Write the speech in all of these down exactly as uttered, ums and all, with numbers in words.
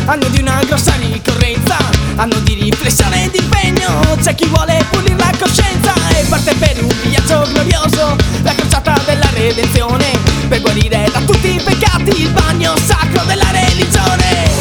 hanno di una grossa ricorrenza, hanno di riflessione e di impegno. C'è chi vuole pulire la coscienza e parte per un viaggio glorioso, la crociata della redenzione, per guarire da tutti i peccati, il bagno sacro della religione.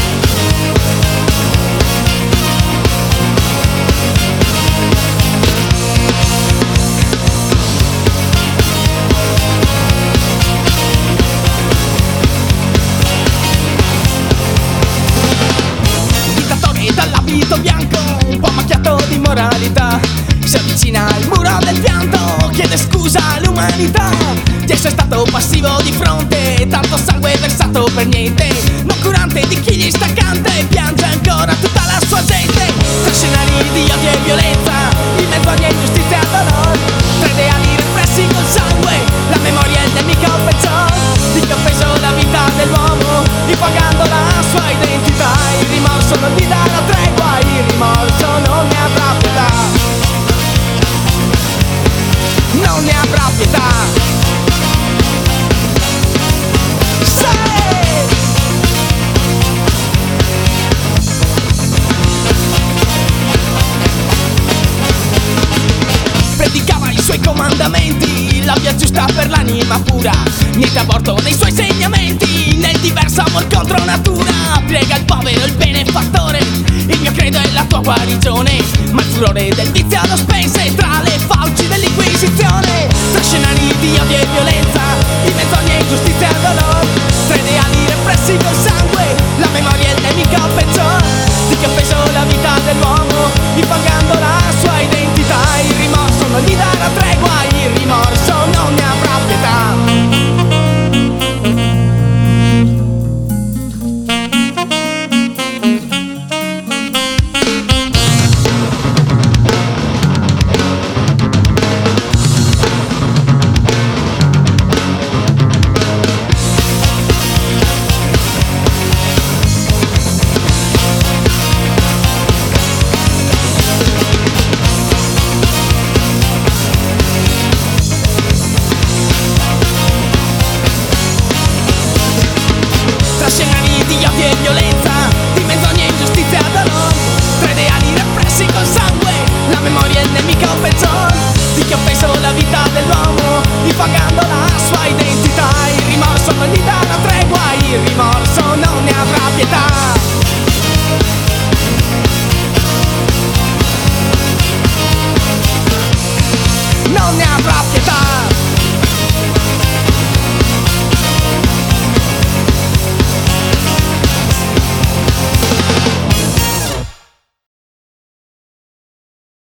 Dall'abito bianco, un po' macchiato di moralità, si avvicina al muro del pianto, chiede scusa all'umanità di essere stato passivo di fronte, tanto sangue versato per niente, non curante di chi gli sta accanto e piange ancora tutta la sua gente. Tra scenari di odio e violenza, in mezzo a ogni ingiustizia e dolore, tra ideali repressi col sangue, la memoria è il nemico peggior di chi ha offeso la vita dell'uomo, ripagando la sua identità. Il rimorso non gli dà la tregua, il rimorso non ne avrà pietà, non ne avrà pietà. Predicava i suoi comandamenti, la via giusta per l'anima pura, niente aborto nei suoi insegnamenti, nel diverso amor contro natura. Piega il povero il benefattore, il mio credo è la tua guarigione, ma il furore del vizio lo spense tra le fauci dell'inquisizione. Tra scenari di odio e violenza, in mezzo a ogni ingiustizia e dolore, tra ideali repressi col sangue, la memoria è il nemico peggior di chi ha offeso la vita dell'uomo, ripagando la sua identità. Il rimorso non gli dà la tregua, il rimorso non ne avrà pietà. E violenza, di mezzo ogni ingiustizia e dolore, tra ideali repressi col sangue, la memoria è il nemico peggior di chi ha offeso la vita dell'uomo, ripagando la sua identità. Il rimorso non gli dà la tregua, il rimorso